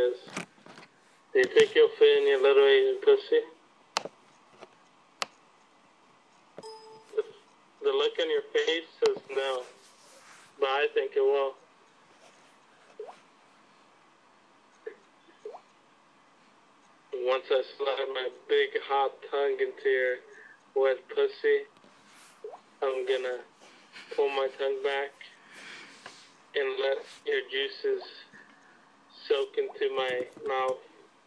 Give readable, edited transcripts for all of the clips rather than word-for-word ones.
is. Do you think you'll fit in your little Asian pussy? The look on your face says no, but I think it will. Once I slide my big hot tongue into your wet pussy, I'm gonna pull my tongue back and let your juices soak into my mouth.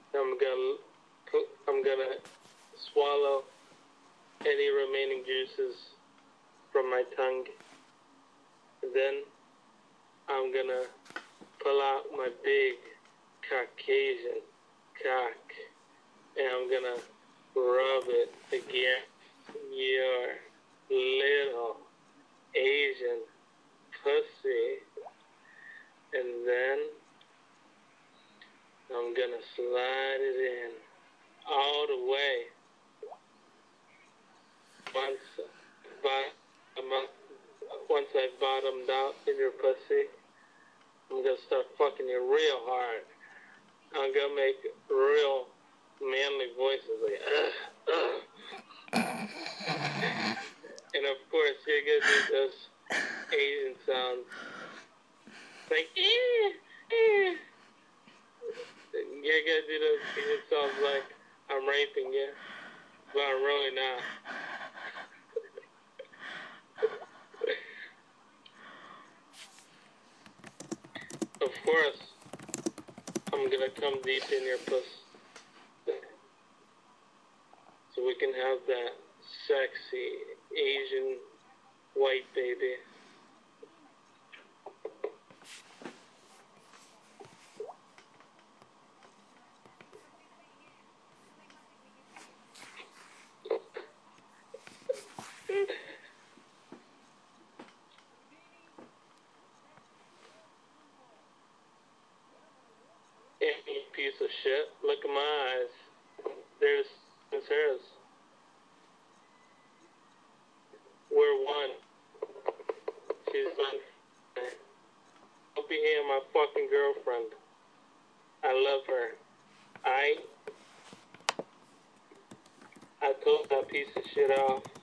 I'm gonna swallow any remaining juices from my tongue. And then I'm gonna pull out my big Caucasian cock and I'm gonna rub it against your little Asian pussy. And then I'm gonna slide it in all the way. Once I bottomed out in your pussy, I'm gonna start fucking you real hard. I'm gonna make real manly voices like, And of course, you're gonna do those Asian sounds. Like, You're gonna do those Asian sounds like I'm raping you, but I'm really not. Of course, I'm gonna come deep in your pussy, so we can have that sexy Asian white baby. You piece of shit. Look at my eyes. There's hers. We're one. She's my. Don't be here, my fucking girlfriend. I love her. I told that piece of shit off.